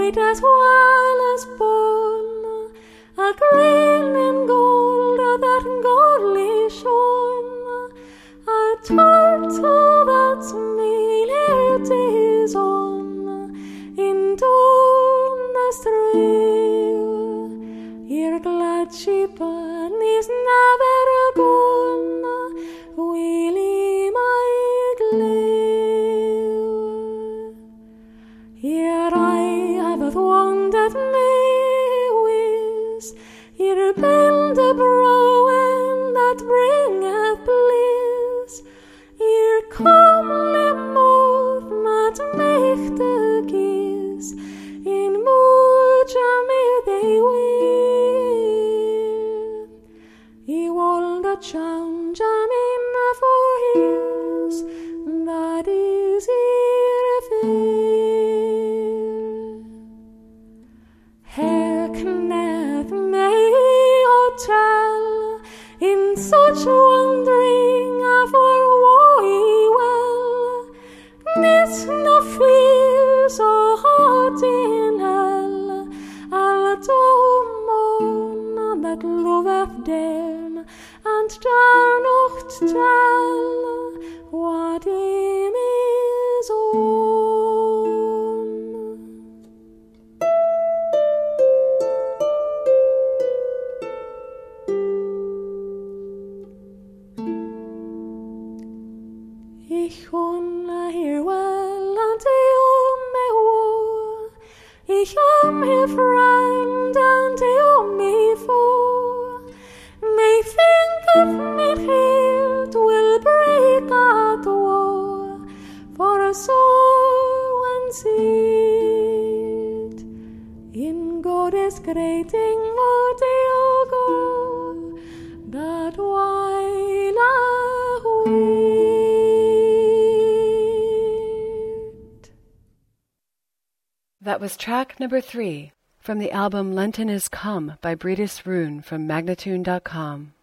white as well as born, a grain in gold that godly shone, a turtle that's made days on, in dawn the stream, your glad shepherd is never gone, Willie my glue. Here I have wandered me with your bend a browen that bringeth bliss, your comely mouth that make the kiss, in mucha me they wear. He walled a change in for his, that is here fair. Hearkeneth me tell in such wondering for woe well, needs no fear so hot in hell, I'll moan that loveth den, and dare not tell what in his own. Ich hier well and me woe, ich me friend and me foe, may think of me heart will break at woe, for a soul when seed in God is greating mortal go, that while I wait. That was track number 3 from the album Lenten Is Come by Breedis Rune from Magnatune.com.